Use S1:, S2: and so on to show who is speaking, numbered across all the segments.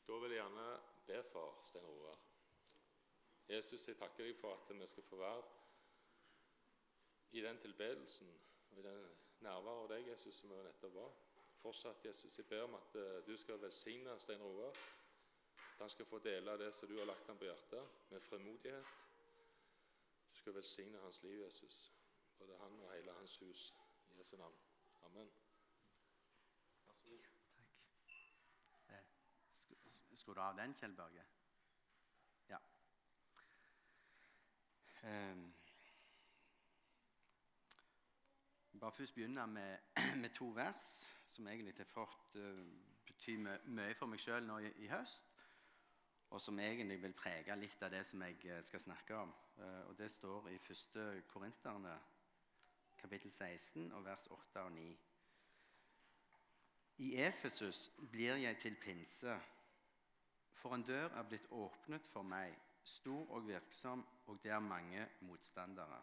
S1: Da vil jeg gjerne be for Stein Roar. Jesus, jeg takker deg for at vi skal få være i den tilbedelsen, og i den nærværet av deg, Jesus, som vi nettopp var. Fortsatt, Jesus, jeg ber om at du skal velsigne Stein Roar, at han skal få dele det som du har lagt ham på hjertet, med fremodighet. Du skal velsigne hans liv, Jesus, både han og hele hans hus, i Jesu navn. Amen. Vær så god.
S2: Skulle du av den, Kjell Børge? Ja. Bare først begynne med to vers, som egentlig har fått bety mye for meg selv nå i høst, og som egentlig vil prege litt av det som jeg skal snakke om. Og det står i 1. Korinterne, kapittel 16, og vers 8 og 9. I Efesus blir jeg til pinse, for en dør er blitt åpnet for meg, stor og virksom, og det er mange motstandere.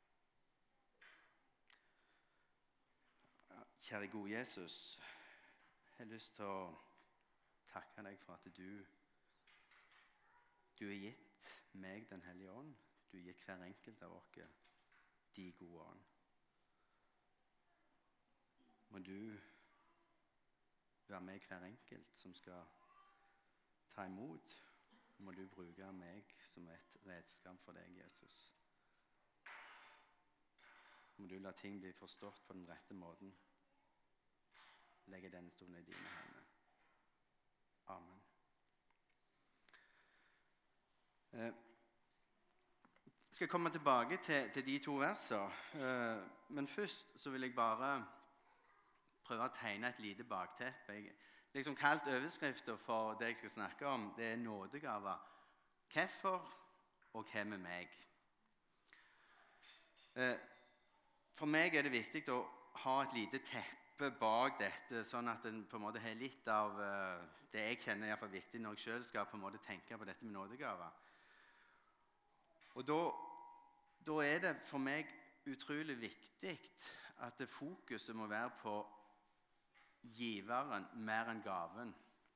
S2: Kjære gode Jesus, jeg har lyst til å takke deg for at du har gitt meg den hellige ånd. Du har gitt hver enkelt av oss de gode ånd. Må du være med hver enkelt som skal ta imot. Må du bruke meg som et redskap for deg, Jesus. Må du la ting bli forstått på den rette måten. Legge denne stunden i dine hender. Amen. Jeg skal komme tilbake til de to versene, men først så vil jeg bare prøve å tegne et lite bakteppe. Jeg liksom kalt overskriften for det jeg skal snakke om, det er nådegaver. Hvorfor og hvem er meg? For meg er det viktig å ha et lite teppe bak dette, sånn at en på en måte har litt av det jeg kjenner er i hvert fall viktig når jeg selv skal på en måte tenke på dette med nådegaver. Og da er det for meg utrolig viktig at det fokuset må være på giveren mer enn gaven.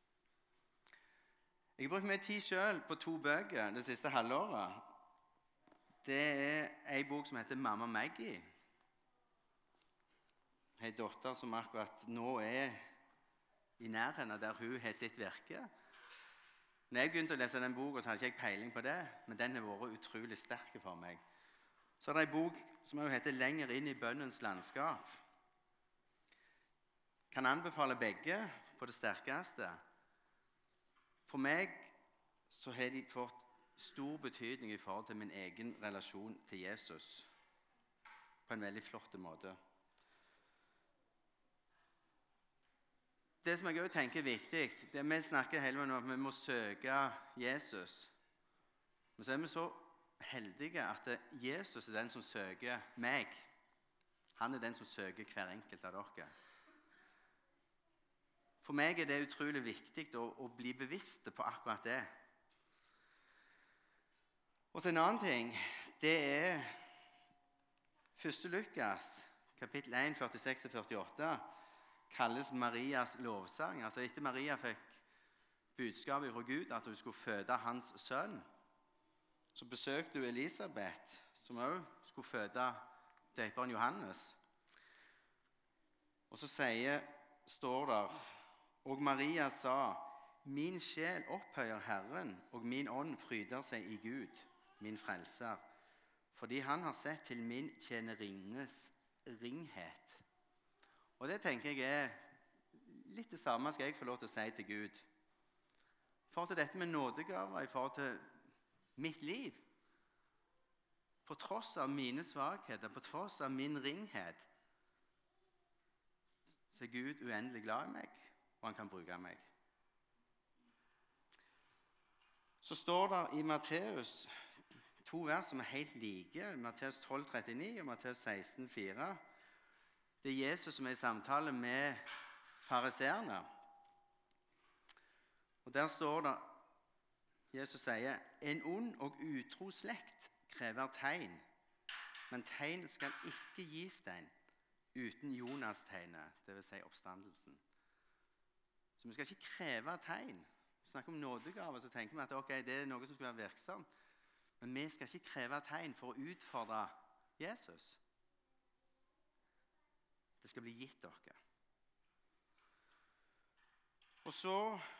S2: Jeg har brukt mye tid selv på to bøker det siste halvåret. Det er en bok som heter Mamma Maggie. En datter som akkurat nå er i nærheten der hun har sitt virke. Når jeg begynte å lese den boken, så hadde ikke jeg peiling på det, men den har vært utrolig sterk for meg. Så er det en bok som heter Lenger inn i bønnens landskap. Kan anbefale begge på det sterkeste. For meg så har de fått stor betydning i forhold til min egen relasjon til Jesus. På en veldig flott måte. Det som jeg også tenker er viktig, det er vi snakker hele veien om at vi må søke Jesus. Men så er vi så heldige at Jesus er den som søker meg. Han er den som søker hver enkelt av dere. For meg er det utrolig viktig å bli bevisst på akkurat det. Og så en annen ting, det er 1. Lukas, kapittel 1, 46-48, kalles Marias lovsang. Altså etter Maria fikk budskapet fra Gud at hun skulle føde hans sønn, så besøkte hun Elisabeth, som også skulle føde døperen Johannes. Og så står der, og Maria sa, min sjel opphøyer Herren, og min ånd fryder seg i Gud, min frelser, fordi han har sett til min tjenerinnes ringhet. Og det tenker jeg er litt det samme skal jeg få lov til å si til Gud. I forhold til dette med nådegaver, i forhold til mitt liv, på tross av mine svakheter, på tross av min ringhet, så er Gud uendelig glad i meg, og han kan bruke meg. Så står det i Matteus to vers som er helt like, Matteus 12,39 og Matteus 16,4. Det er Jesus som er i samtale med fariseerne. Og der står det, Jesus sier, en ond og utro slekt krever tegn, men tegn skal ikke gis den uten Jonas-tegnet, det vil si oppstandelsen. Så vi skal ikke kreve tegn. snakker om nådegaver, så tenker vi at ok, det er noe som skal være virksomt. Men vi skal ikke kreve tegn for å utfordre Jesus. Det skal bli gitt dere. Og så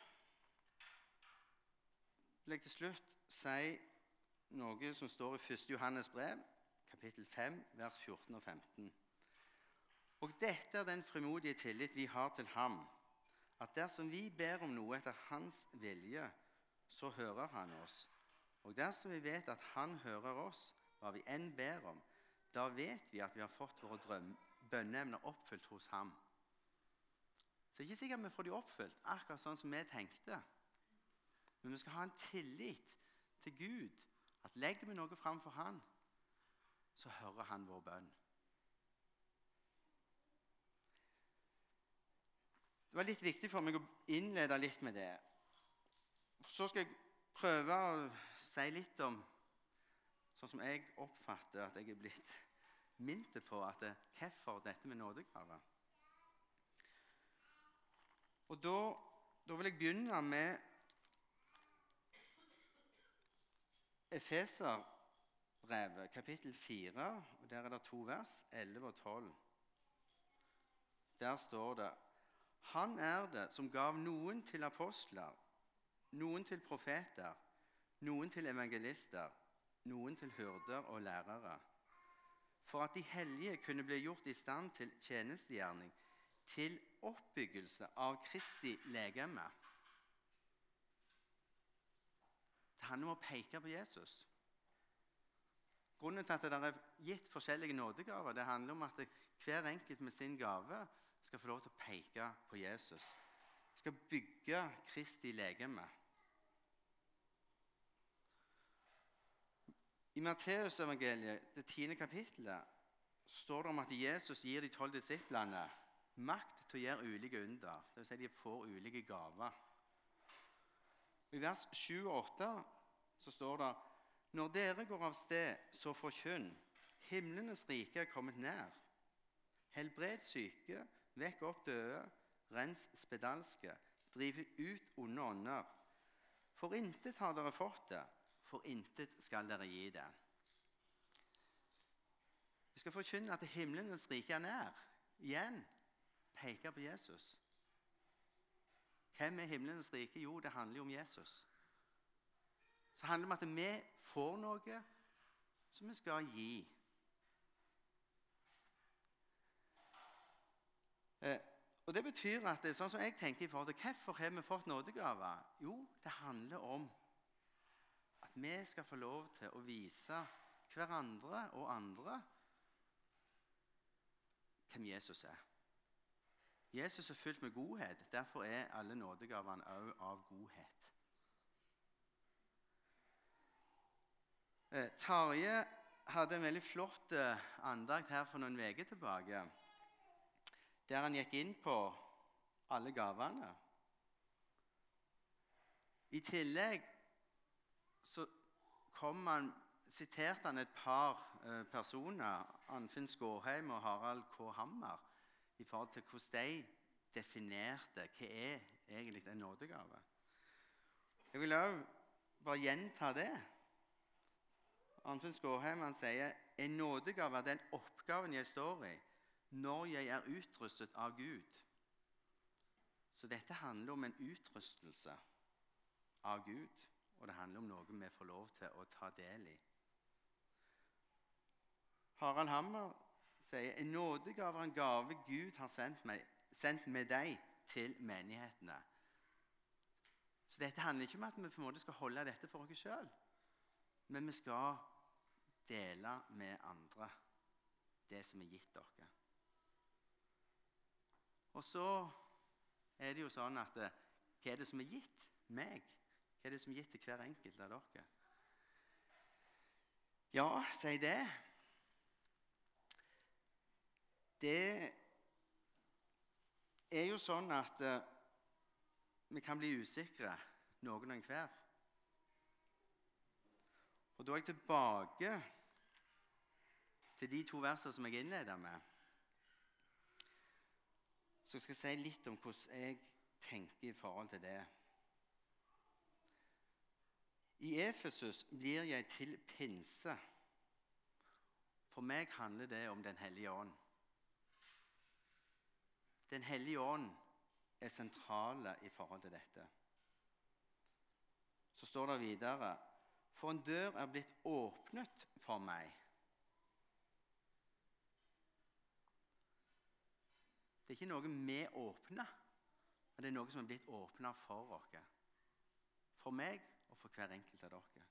S2: vil jeg til slutt si noe som står i 1. Johannes brev, kapittel 5, vers 14 og 15. Og dette er den frimodige tillit vi har til ham, at dersom vi ber om noe etter hans vilje, så hører han oss. Og dersom vi vet at han hører oss, hva vi enn ber om, da vet vi at vi har fått våre bønneemner oppfylt hos ham. Så det er ikke sikkert vi får de oppfylt, akkurat sånn som vi tenkte. Men vi skal ha en tillit til Gud, at legger vi noe frem for han, så hører han vår bønn. Det var litt viktig for meg å innlede litt med det. Så skal jeg prøve å si litt om sånn som jeg oppfatter at jeg er blitt minnet på at hvorfor dette med nådegaver. Og da vil jeg begynne med Efeserbrevet, kapittel 4, og der er det 2 vers, 11 og 12. Der står det: Han er det som gav noen til apostler, noen til profeter, noen til evangelister, noen til hyrder og lærere, for at de hellige kunne bli gjort i stand til tjenestegjerning, til oppbyggelse av Kristi legeme. Det handler om å peke på Jesus. Grunnen til at det er gitt forskjellige nådegaver, det handler om at hver enkelt med sin gave skal få lov til å peke på Jesus. Skal bygge Kristi legeme. I Matteusevangeliet, det 10. kapittelet, står det om at Jesus gir de 12 disiplene makt til å gjøre ulike under. Det vil si de får ulike gaver. I vers 7 og 8 så står det: Når dere går av sted, så forkynn. Himlenes rike er kommet nær. Helbred syke, vekk opp døde, rens spedalske, driv ut onde ånder. For intet har dere fått det, for intet skal dere gi det. Vi skal forkynne at himlenes rike er nær. Igjen, peke på Jesus. Hvem er himlenes rike? Jo, det handler jo om Jesus. Så det handler om at vi får noe som vi skal gi. Og det betyr at det, sånn som jeg tenker i forhold til hvorfor har vi fått nådegaver? Jo, det handler om at vi skal få lov til å vise hverandre og andre hvem Jesus er. Jesus er fylt med godhet, derfor er alle nådegavene også av godhet. Tarje hadde en veldig flott andakt her for noen uker tilbake, der han gikk inn på alle gavene. I tillegg så siterte han et par personer, Anfinn Skårheim og Harald K. Hammer, i forhold til hvordan de definerte hva er egentlig en nådegave. Jeg vil også bare gjenta det. Anfinn Skårheim han sier: en nådegave er den oppgaven jeg står i når jeg er utrustet av Gud. Så dette handler om en utrustelse av Gud, og det handler om noe vi får lov til å ta del i. Harald Hammer sier: en nådegave er en gave Gud har sendt med deg til menighetene. Så dette handler ikke om at vi på en måte skal holde dette for oss selv, men vi skal dele med andre det som er gitt dere. Og så er det jo sånn at hva er det som er gitt meg? Hva er det som er gitt til hver enkelt av dere? Ja, si det. Det er jo sånn at vi kan bli usikre, noen og hver. Og da er jeg tilbake til de 2 versene som jeg innleder med. Så jeg skal si litt om hvordan jeg tenker i forhold til det. I Efesus blir jeg til pinse. For meg handler det om Den hellige ånd. Den hellige ånd er sentrale i forhold til dette. Så står det videre: for en dør er blitt åpnet for meg. Det er ikke noe vi åpner, men det er noe som er blitt åpnet for oss. For meg og for hver enkelt av dere.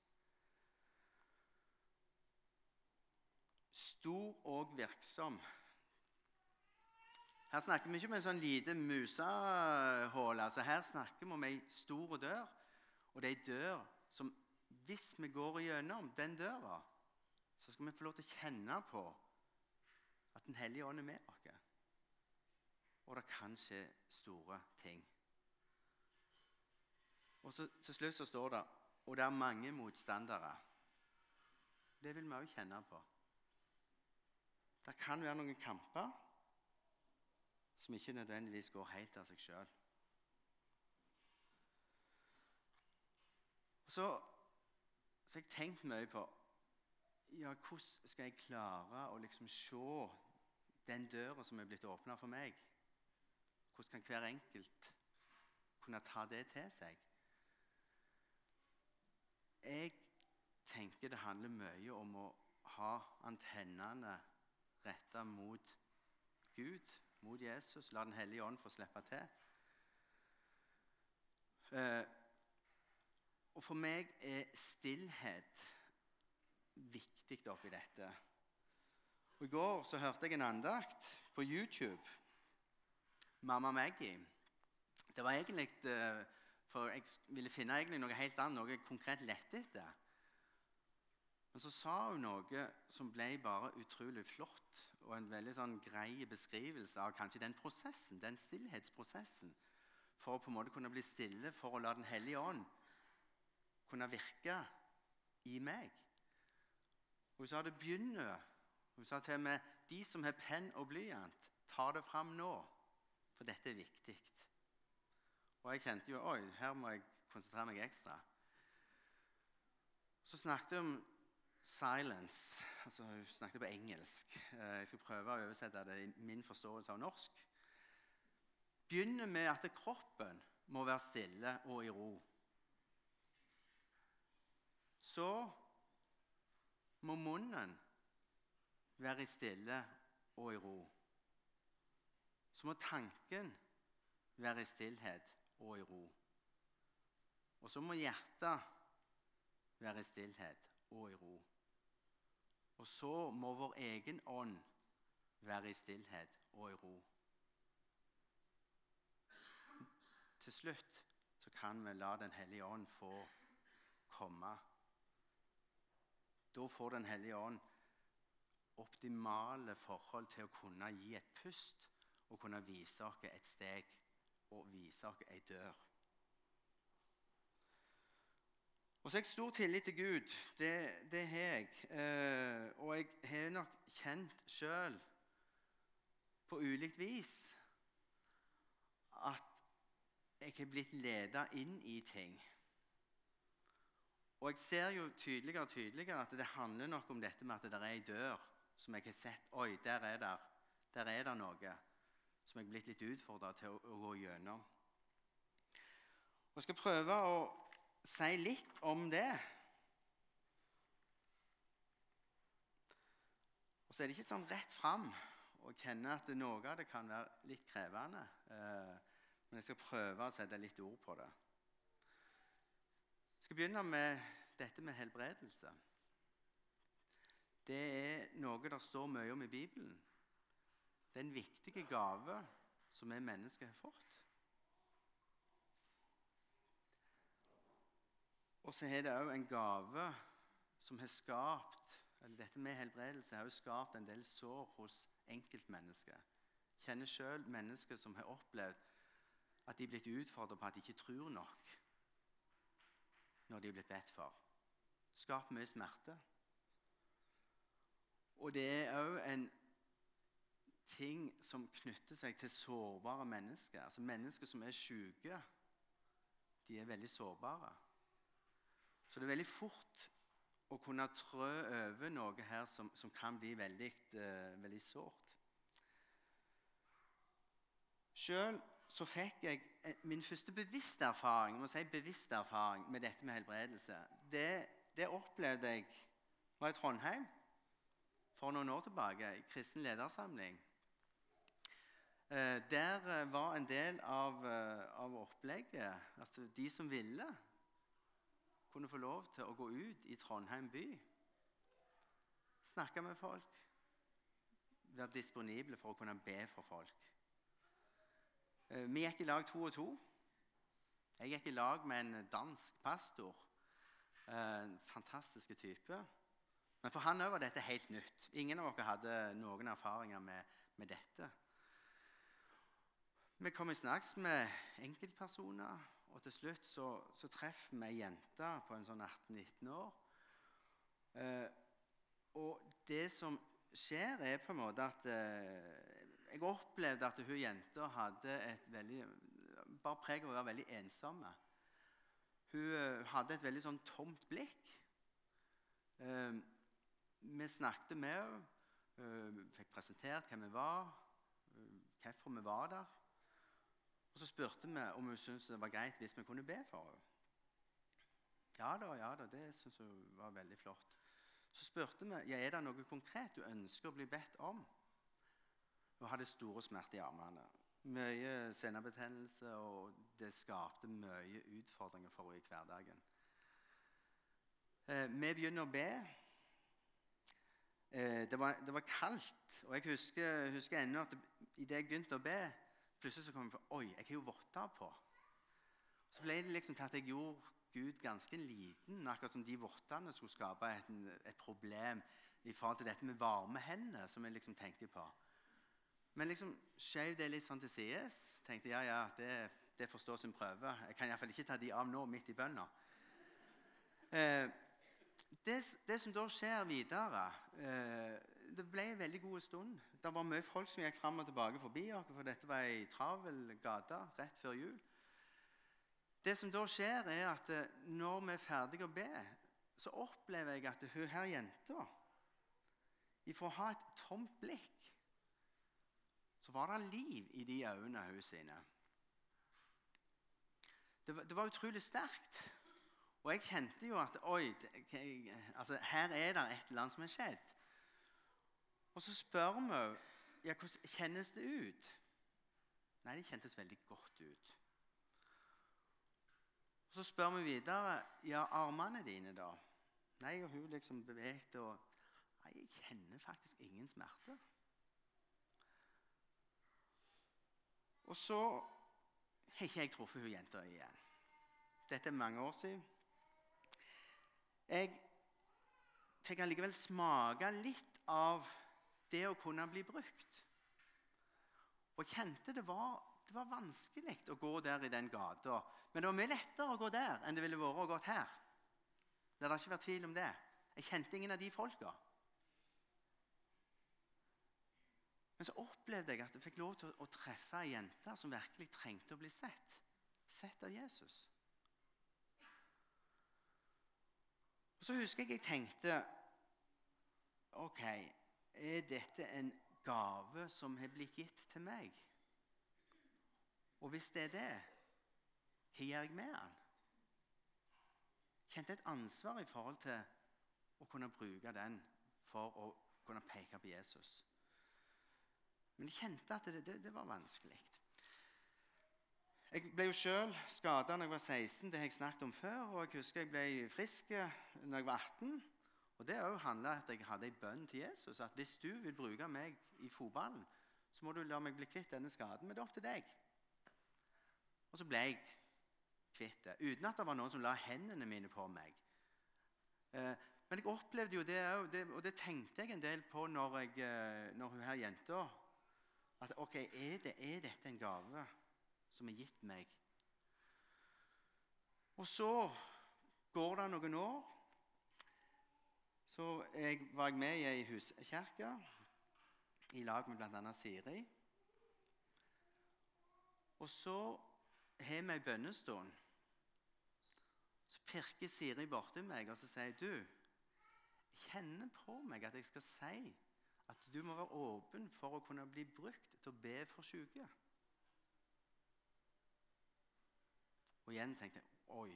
S2: Stor og virksom. Her snakker vi ikke om en sånn lite musehål. Altså her snakker vi om en stor dør. Og det er en dør som, hvis vi går igjennom den døra, så skal vi få lov til å kjenne på at Den hellige ånd er med oss. Og det kan skje store ting. Og så til slutt så står det: og det er mange motstandere. Det vil vi også kjenne på. Det kan være noen kamper som ikke nødvendigvis går helt av seg selv. Så har jeg tenkt mye på hvordan skal jeg klare å liksom se den døra som er blitt åpnet for meg? Hvordan kan hver enkelt kunne ta det til seg? Jeg tenker det handler mye om å ha antennene rettet mot Gud, mot Jesus. La Den hellige ånd få slippe til. Og for meg er stillhet viktig oppi dette. Og I går så hørte jeg en andakt på YouTube. Mamma Maggie. Det var egentlig for jeg ville finne egentlig noe helt annet, noe konkret lett etter. Men så sa hun noe som ble bare utrolig flott, og en veldig sånn grei beskrivelse av kanskje den prosessen, den stillhetsprosessen, for å på en måte kunne bli stille, for å la Den hellige ånd kunne virke i meg. Hun sa det begynner. Hun sa til meg: de som har penn og blyant, ta det fram nå, for dette er viktig. Og jeg kjente jo, oi, her må jeg konsentrere meg ekstra. Så snakket hun om silence, altså hun snakket på engelsk. Jeg skal prøve å oversette det i min forståelse av norsk. Begynner med at kroppen må være stille og i ro. Så må munnen være stille og i ro. Så må tanken være i stillhet og i ro. Og så må hjertet være i stillhet og i ro. Og så må vår egen ånd være i stillhet og i ro. Til slutt så kan vi la Den hellige ånd få komme. Da får Den hellige ånd optimale forhold til å kunne gi et pust og kunne vise oss et steg og vise oss en dør. Og så har jeg stor tillit til Gud. Det har jeg. Og jeg har nok kjent selv på ulikt vis at jeg har blitt ledet inn i ting. Og jeg ser jo tydeligere og tydeligere at det handler nok om dette med at det er en dør som jeg har sett. Oi, der er det noe som jeg har blitt litt utfordret til å gå gjennom. Og jeg skal prøve å si litt om det. Og så er det ikke sånn rett fram å kjenne at noe av det kan være litt krevende. Men jeg skal prøve å sette litt ord på det. Jeg skal begynne med dette med helbredelse. Det er noe det står mye om i Bibelen. Det er en viktig gave som vi mennesker har fått. Og så er det også en gave som har skapt, eller dette med helbredelse har også skapt en del sår hos enkeltmennesker. Jeg kjenner selv mennesker som har opplevd at de er blitt utfordret på at de ikke tror nok når de er blitt bedt for. Skaper mye smerte. Og det er også en ting som knytter seg til sårbare mennesker. Altså mennesker som er syke, de er veldig sårbare. Så det er veldig fort å kunne trø over noe her som kan bli veldig sårt. Selv så fikk jeg min første bevisste erfaring, med dette med helbredelse. Det opplevde jeg var i Trondheim for noen år tilbake, i kristen ledersamling. Der var en del av opplegget at de som ville, kunne få lov til å gå ut i Trondheim by, snakke med folk, være disponible for å kunne be for folk. Vi gikk i lag 2 og 2. Jeg gikk i lag med en dansk pastor, en fantastisk type. Men for han var dette helt nytt. Ingen av dere hadde noen erfaringer med dette. Vi kom i snakk med enkeltpersoner, og til slutt så treffer vi en jente på en sånn 18-19 år. Og det som skjer er på en måte at jeg opplevde at hun jenta hadde et bare preg av å være veldig ensomme. Hun hadde et veldig sånn tomt blikk. Vi snakket med henne, fikk presentert hvem vi var, hvorfor vi var der. Og så spurte vi om hun syntes det var greit hvis vi kunne be for henne. Ja da, det syntes hun var veldig flott. Så spurte vi, er det noe konkret du ønsker å bli bedt om? Hun hadde store smerter i armene, mye senebetennelse, og det skapte mye utfordringer for henne i hverdagen. Vi begynner å be. Det var kaldt, og jeg husker ennå at i det jeg begynte å be, plutselig så kom jeg på, jeg har jo votter på. Så ble det liksom til at jeg gjorde Gud ganske liten, akkurat som de vottene skulle skape et problem i forhold til dette med varme hender, som jeg liksom tenkte på. Men liksom skjev det litt sånn til sides. Tenkte, det får stå sin prøve. Jeg kan i hvert fall ikke ta de av nå, midt i bønna. Det som da skjer videre, det ble en veldig god stund. Det var mye folk som gikk frem og tilbake forbi oss, for dette var en travel gata rett før jul. Det som da skjer er at når vi er ferdige å be, så opplever jeg at hun her jenta, for å ha et tomt blikk, så var det liv i de øynene hennes sine. Det var utrolig sterkt. Og jeg kjente jo at her er det et eller annet som har skjedd. Og så spør vi, hvordan kjennes det ut? Nei, det kjentes veldig godt ut. Og så spør vi videre, armene dine da? Nei, og hun liksom bevegte, og nei, jeg kjenner faktisk ingen smerte. Og så har ikke jeg truffet hun jenta igjen. Dette er mange år siden. Jeg fikk allikevel smake litt av det å kunne bli brukt. Og jeg kjente det var vanskelig å gå der i den gata. Men det var mye lettere å gå der enn det ville vært å gå her. Det har ikke vært tvil om det. Jeg kjente ingen av de folka. Men så opplevde jeg at jeg fikk lov til å treffe en jente som virkelig trengte å bli sett. Sett av Jesus. Og så husker jeg tenkte, er dette en gave som har blitt gitt til meg? Og hvis det er det, hva gjør jeg med den? Jeg kjente et ansvar i forhold til å kunne bruke den for å kunne peke på Jesus. Men jeg kjente at det var vanskelig. Jeg ble jo selv skadet når jeg var 16, det har jeg snakket om før, og jeg husker jeg ble frisk når jeg var 18. Og det også handlet om at jeg hadde en bønn til Jesus, at hvis du vil bruke meg i fotballen, så må du la meg bli kvitt denne skaden, men det er opp til deg. Og så ble jeg kvitt det, uten at det var noen som la hendene mine på meg. Men jeg opplevde jo det også, og det tenkte jeg en del på når hun her jenta, at er dette en gave som er gitt meg? Og så går det noen år, så var jeg med i en huskirke, i lag med blant annet Siri. Og så har vi en bønnestund. Så pirker Siri borti meg, og så sier du, jeg kjenner på meg at jeg skal si at du må være åpen for å kunne bli brukt til å be for syke. Og igjen tenkte jeg, oi,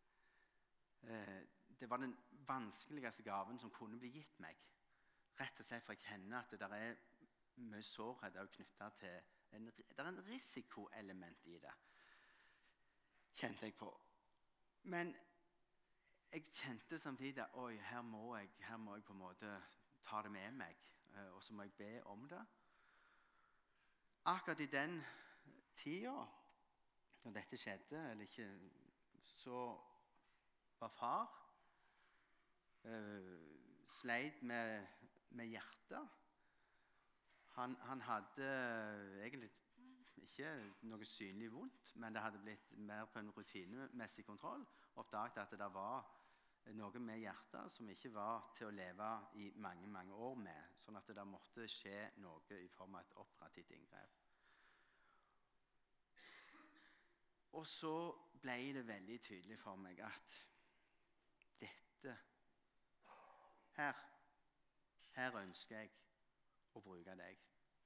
S2: det var den vanskeligste gaven som kunne bli gitt meg. Rett og slett for jeg kjenner at det er mye sårhet knyttet til, det er en risikoelement i det, kjente jeg på. Men jeg kjente samtidig, oi, her må jeg på en måte ta det med meg, og så må jeg be om det. Akkurat i den tiden, når dette skjedde, eller ikke, så var far sleit med hjertet. Han hadde egentlig ikke noe synlig vondt, men det hadde blitt mer på en rutinemessig kontroll. Oppdaget at det var noe med hjertet som ikke var til å leve i mange, mange år med, sånn at det måtte skje noe i form av et operativt inngrep. Og så ble det veldig tydelig for meg at dette, her ønsker jeg å bruke deg.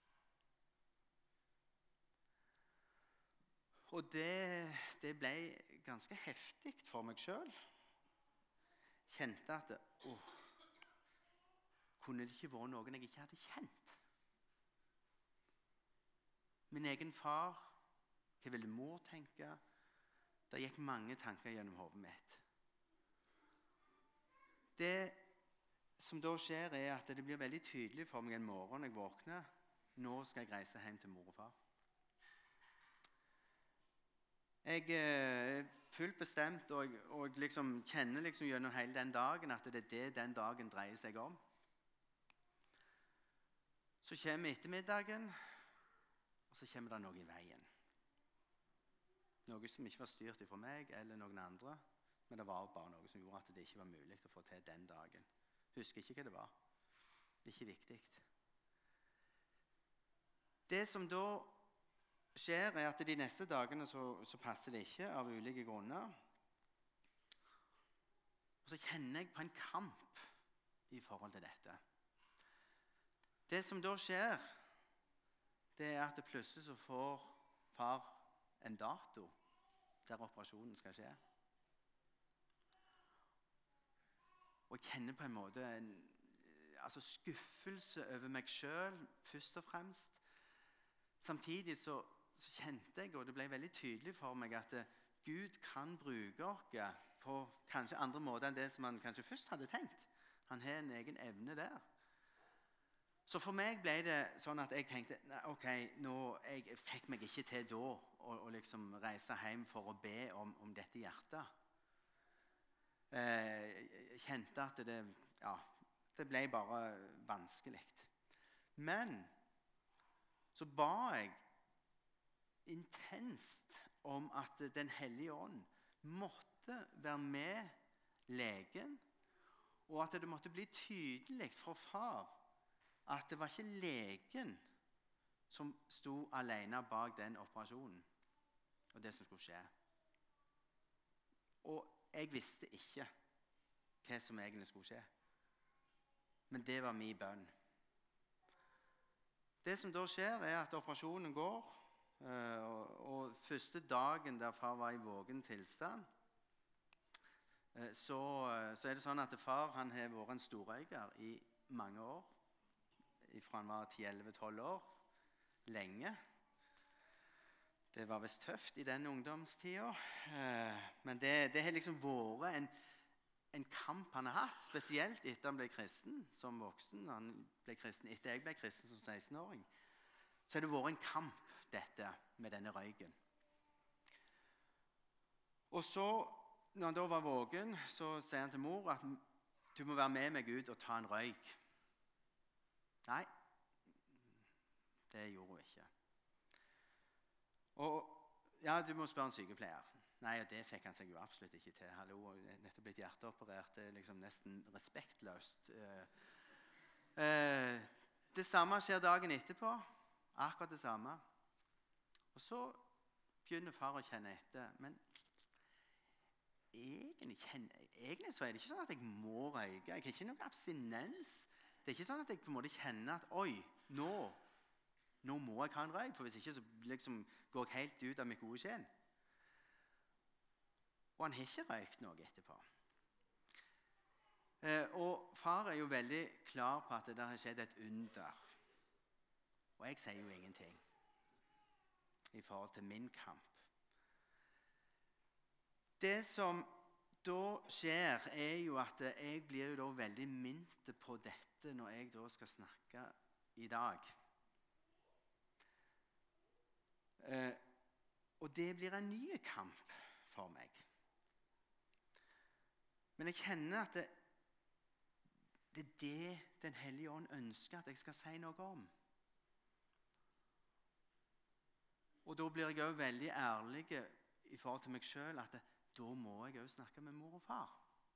S2: Og det ble ganske heftig for meg selv. Kjente at kunne det ikke vært noen jeg ikke hadde kjent? Min egen far, hva ville mor tenke? Det gikk mange tanker gjennom hodet mitt. Det som da skjer er at det blir veldig tydelig for meg en morgen når jeg våkner. Nå skal jeg reise hjem til mor og far. Jeg er fullt bestemt, og liksom kjenner liksom gjennom hele den dagen at det er det den dagen dreier seg om. Så kommer ettermiddagen, og så kommer det noe i veien. Noe som ikke var styrt fra meg eller noen andre, men det var bare noe som gjorde at det ikke var mulig å få til den dagen. Husker ikke hva det var. Det er ikke viktig. Det som da skjer, er at de neste dagene så passer det ikke av ulike grunner. Og så kjenner jeg på en kamp i forhold til dette. Det som da skjer, det er at det plutselig så får far en dato der operasjonen skal skje. Og jeg kjenner på en måte skuffelse over meg selv, først og fremst. Samtidig så kjente jeg, og det ble veldig tydelig for meg, at Gud kan bruke oss på kanskje andre måter enn det som han kanskje først hadde tenkt. Han har en egen evne der. Så for meg ble det sånn at jeg tenkte, ok, jeg fikk meg ikke til da å liksom reise hjem for å be om dette hjertet. Jeg kjente at det ble bare vanskelig. Men så ba jeg intenst om at Den hellige ånd måtte være med legen, og at det måtte bli tydelig for far at det var ikke legen som sto alene bak den operasjonen og det som skulle skje. Og jeg visste ikke hva som egentlig skulle skje. Men det var min bønn. Det som da skjer, er at operasjonen går, og første dagen der far var i våken tilstand, så er det sånn at far han har vært en storrøyker i mange år, fra han var 10-11-12 år, lenge. Det var vist tøft i den ungdomstiden, men det har liksom vært en kamp han har hatt, spesielt etter han ble kristen som voksen. Han ble kristen etter jeg ble kristen som 16-åring. Så har det vært en kamp, dette med denne røyken. Og så, når han da var våken, så sier han til mor at du må være med meg ut og ta en røyk. Nei, det gjorde hun ikke. Og ja, du må spørre en sykepleier. Nei, og det fikk han seg jo absolutt ikke til. Hallo, nettopp blitt hjerteoperert, det er liksom nesten respektløst. Det samme skjer dagen etterpå, akkurat det samme. Og så begynner far å kjenne etter, men egentlig så er det ikke sånn at jeg må røyke. Jeg har ikke noe abstinens. Det er ikke sånn at jeg på en måte kjenner at oi, nå må jeg ha en røyk, for hvis ikke så liksom går jeg helt ut av mitt gode skinn. Og han har ikke røykt noe etterpå. Og far er jo veldig klar på at det der har skjedd et under. Og jeg sier jo ingenting i forhold til min kamp. Det som da skjer, er jo at jeg blir jo da veldig minnet på dette når jeg da skal snakke i dag. Og det blir en ny kamp for meg. Men jeg kjenner at det er det Den hellige ånd ønsker at jeg skal si noe om. Og da blir jeg også veldig ærlig i forhold til meg selv, at da må jeg også snakke med mor og far.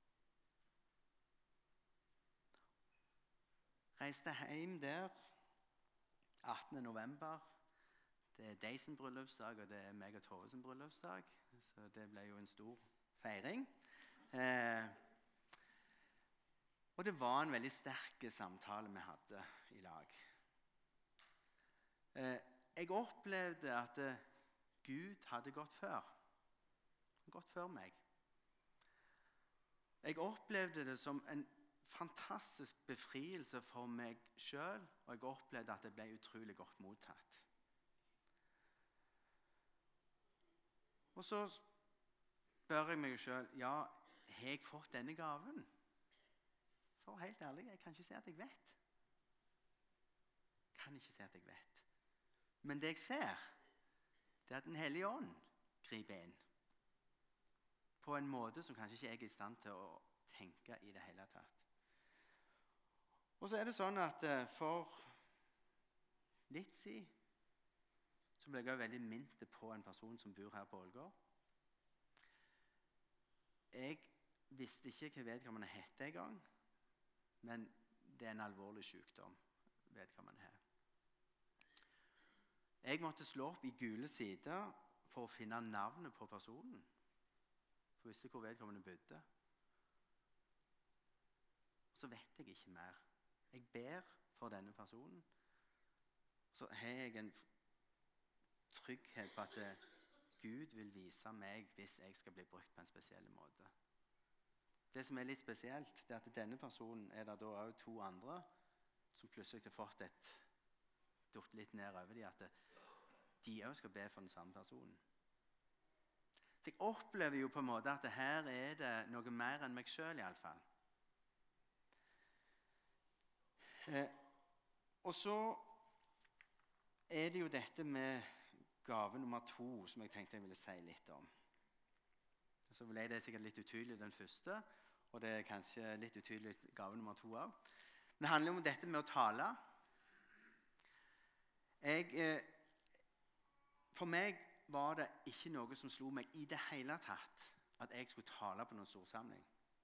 S2: Reiste hjem der 18. november. Det er Deisen bryllupsdag, og det er meg og Tove bryllupsdag. Så det ble jo en stor feiring. Og det var en veldig sterk samtale vi hadde i lag. Jeg opplevde at Gud hadde gått før meg. Jeg opplevde det som en fantastisk befrielse for meg selv, og jeg opplevde at det ble utrolig godt mottatt. Og så spør jeg meg selv, ja, har jeg fått denne gaven? For helt ærlig, jeg kan ikke si at jeg vet. Men det jeg ser, det er at Den hellige ånd griper inn på en måte som kanskje ikke jeg er i stand til å tenke i det hele tatt. Og så er det sånn at for litt siden så ble jeg også veldig minnet på en person som bor her på Ålgård. Jeg visste ikke hva vedkommende hette en gang, men det er en alvorlig sykdom vedkommende har. Jeg måtte slå opp i gule sider for å finne navnet på personen, for jeg visste hvor vedkommende bodde. Så vet jeg ikke mer. Jeg ber for denne personen, så har jeg en trygghet på at Gud vil vise meg hvis jeg skal bli brukt på en spesiell måte. Det som er litt spesielt, det er at denne personen er det da også 2 andre som plutselig har fått dott litt ned over dem, at de også skal be for den samme personen. Så jeg opplever jo på en måte at her er det noe mer enn meg selv i alle fall. Og så er det jo dette med gave nummer 2 som jeg tenkte jeg ville si litt om. Så ble det sikkert litt utydelig den første, og det er kanskje litt utydelig gave nummer 2 også. Men det handler om dette med å tale. For meg var det ikke noe som slo meg i det hele tatt at jeg skulle tale på noen storsamling.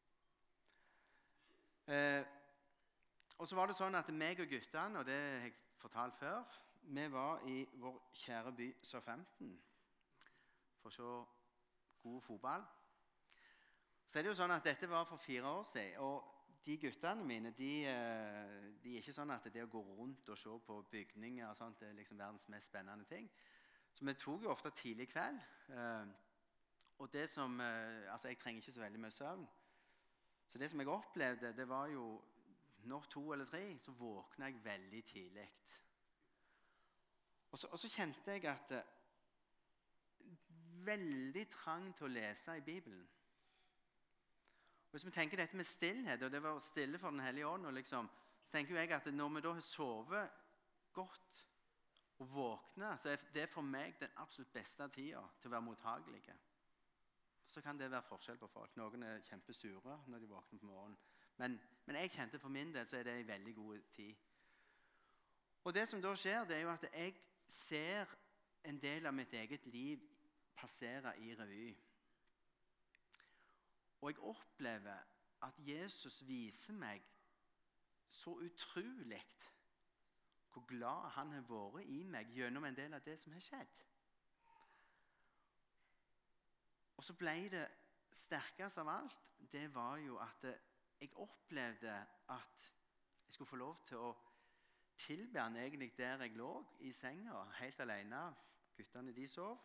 S2: Og så var det sånn at meg og guttene, og det har jeg fortalt før, vi var i vår kjære by Southampton for å se god fotball. Så er det jo sånn at dette var for 4 år siden, og de guttene mine, de er ikke sånn at det å gå rundt og se på bygninger og sånt, det er liksom verdens mest spennende ting. Så vi tok jo ofte tidlig kveld, og det som, altså jeg trenger ikke så veldig mye søvn. Så det som jeg opplevde, det var jo, når 2 eller 3, så våknet jeg veldig tidlig. Og så kjente jeg at veldig trang til å lese i Bibelen. Hvis vi tenker dette med stillhet, og det var stille for Den hellige ånd, og liksom, så tenker jeg at når vi da har sovet godt og våknet, så er det for meg den absolutt beste tiden til å være mottagelige. Så kan det være forskjell på folk. Noen er kjempesure når de våkner på morgenen. Men jeg kjente for min del så er det en veldig god tid. Og det som da skjer, det er jo at jeg ser en del av mitt eget liv passere i revy. Og jeg opplever at Jesus viser meg så utrolig hvor glad han har vært i meg gjennom en del av det som har skjedd. Og så ble det sterkeste av alt, det var jo at jeg opplevde at jeg skulle få lov til å tilbe han egentlig der jeg lå i senga, helt alene. Guttene de sov.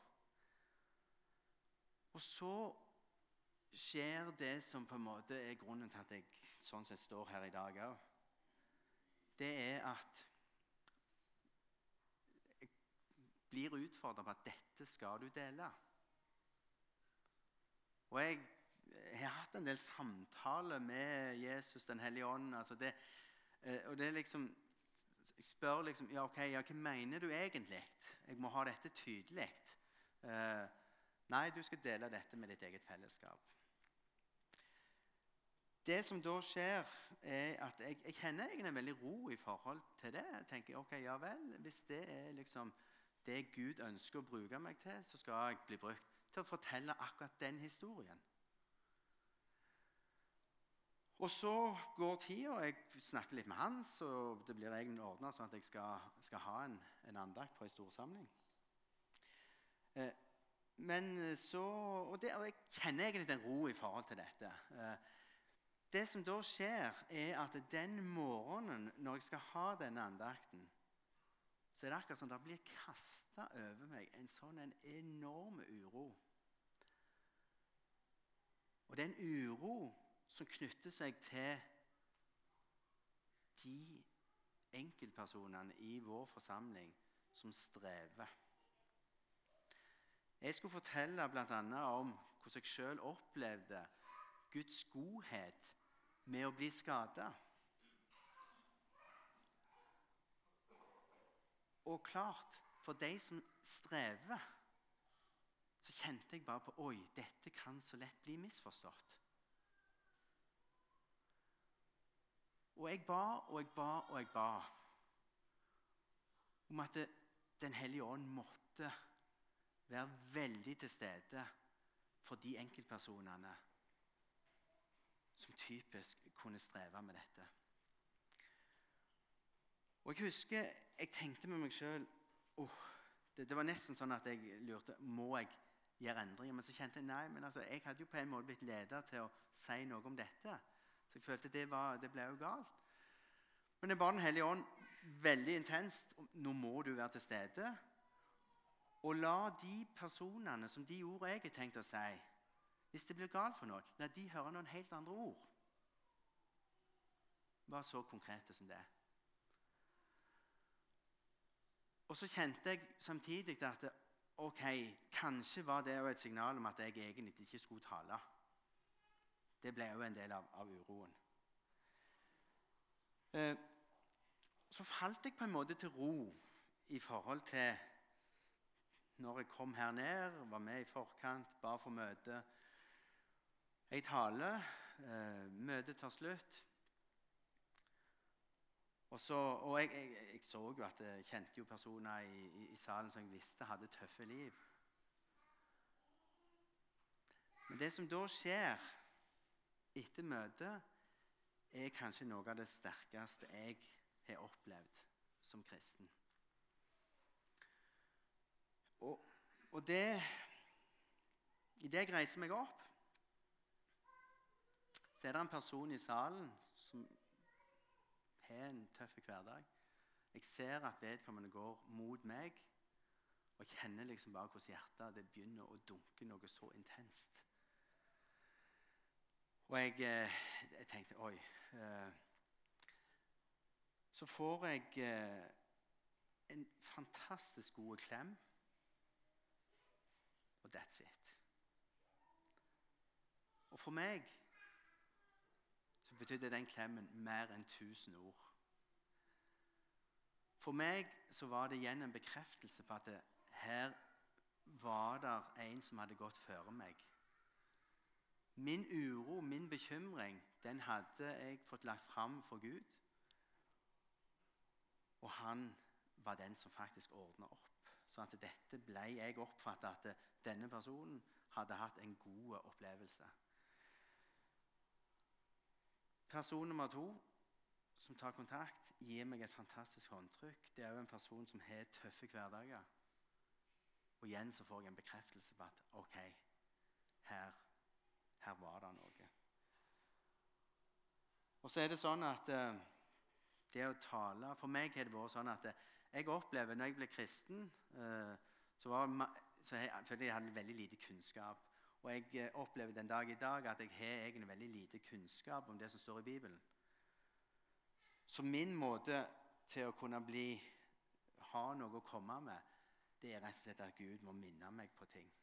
S2: Og så skjer det som på en måte er grunnen til at jeg sånn sett står her i dag også. Det er at jeg blir utfordret på at dette skal du dele. Og jeg har hatt en del samtaler med Jesus, den hellige ånd. Altså og det er liksom, jeg spør liksom, ja, hva mener du egentlig? Jeg må ha dette tydelig. Nei, du skal dele dette med ditt eget fellesskap. Det som da skjer, er at jeg kjenner egentlig en veldig ro i forhold til det. Jeg tenker, ok, ja vel, hvis det er liksom det Gud ønsker å bruke meg til, så skal jeg bli brukt til å fortelle akkurat den historien. Og så går tida, og jeg snakker litt med Hans, og det blir egentlig ordnet sånn at jeg skal ha en andakt på en stor samling. Men så, og jeg kjenner egentlig en ro i forhold til dette. Det som da skjer, er at den morgenen når jeg skal ha denne andakten, så er det akkurat som det blir kastet over meg en sånn enorm uro. Og det er en uro som knytter seg til de enkeltpersonene i vår forsamling som strever. Jeg skulle fortelle blant annet om hvordan jeg selv opplevde Guds godhet med å bli skadet. Og klart, for de som strever, så kjente jeg bare på, oi, dette kan så lett bli misforstått. Og jeg ba, og jeg ba, og jeg ba om at Den hellige ånd måtte være veldig til stede for de enkeltpersonene som typisk kunne streve med dette. Og jeg husker, jeg tenkte med meg selv, det var nesten sånn at jeg lurte, må jeg gjøre endringer? Men så kjente jeg, nei, men altså, jeg hadde jo på en måte blitt ledet til å si noe om dette. Så jeg følte det ble jo galt. Men det var Den hellige ånd veldig intenst. Nå må du være til stede. Og la de personene som de ordene jeg har tenkt å si, hvis det blir galt for noe, la de høre noen helt andre ord. Bare så konkrete som det. Og så kjente jeg samtidig at ok, kanskje var det jo et signal om at jeg egentlig ikke skulle tale. Det ble jo en del av uroen. Så falt jeg på en måte til ro i forhold til når jeg kom her ned, var med i forkant, ba for møte. Jeg taler, møtet tar slutt. Og jeg så jo at jeg kjente jo personer i salen som jeg visste hadde tøffe liv. Men det som da skjer etter møtet, er kanskje noe av det sterkeste jeg har opplevd som kristen. Og det, i det jeg reiser meg opp, så er det en person i salen som har en tøff hverdag. Jeg ser at vedkommende går mot meg, og jeg kjenner liksom bare hvordan hjertet det begynner å dunke noe så intenst. Og jeg tenkte, oi. Så får jeg en fantastisk god klem, og that's it. Og for meg så betydde den klemmen mer enn 1000 ord. For meg så var det igjen en bekreftelse på at her var det en som hadde gått før meg. Min uro, min bekymring, den hadde jeg fått lagt fram for Gud. Og han var den som faktisk ordnet opp. Så at dette ble jeg oppfattet at denne personen hadde hatt en god opplevelse. Person nummer 2 som tar kontakt, gir meg et fantastisk håndtrykk. Det er jo en person som har tøffe hverdager. Og igjen så får jeg en bekreftelse på at ok, her var det noe. Og så er det sånn at det å tale, for meg har det vært sånn at jeg opplever, når jeg ble kristen, så følte jeg hadde veldig lite kunnskap. Og jeg opplever den dag i dag at jeg har egentlig veldig lite kunnskap om det som står i Bibelen. Så min måte til å kunne ha noe å komme med, det er rett og slett at Gud må minne meg på ting.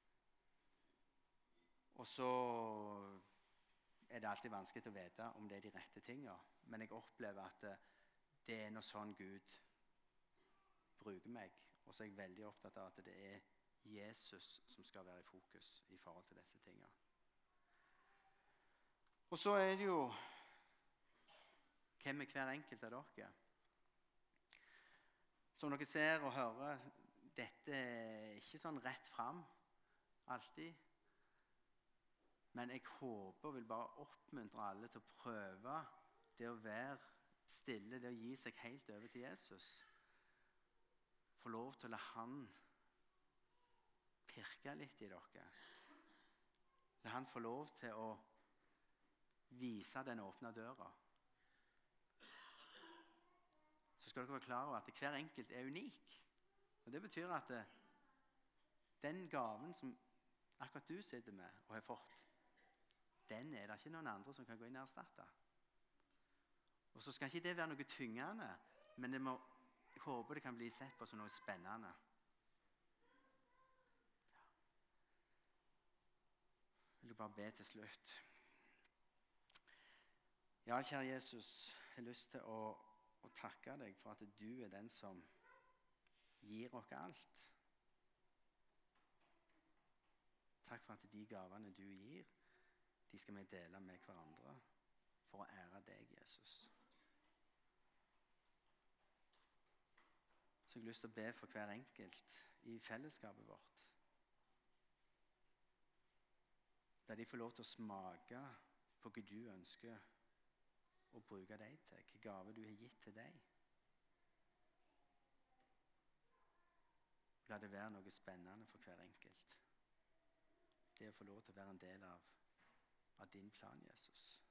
S2: Og så er det alltid vanskelig å vite om det er de rette tingene. Men jeg opplever at det er noe sånn Gud bruker meg. Og så er jeg veldig opptatt av at det er Jesus som skal være i fokus i forhold til disse tingene. Og så er det jo hvem er hver enkelt av dere? Som dere ser og hører, dette er ikke sånn rett fram alltid. Men jeg håper og vil bare oppmuntre alle til å prøve det å være stille, det å gi seg helt over til Jesus. Få lov til å la han pirke litt i dere. La han få lov til å vise den åpne døra. Så skal dere være klar over at hver enkelt er unik. Og det betyr at den gaven som akkurat du sitter med og har fått, den er det ikke noen andre som kan gå inn og erstatte. Og så skal ikke det være noe tyngende, men jeg håper det kan bli sett på som noe spennende. Jeg vil bare be til slutt. Ja, kjære Jesus, jeg har lyst til å takke deg for at du er den som gir oss alt. Takk for at de gavene du gir, de skal vi dele med hverandre for å ære deg, Jesus. Så jeg har lyst til å be for hver enkelt i fellesskapet vårt. La de få lov til å smake på hva du ønsker å bruke deg til, hva gave du har gitt til deg. La det være noe spennende for hver enkelt. Det å få lov til å være en del av din plan, Jesus.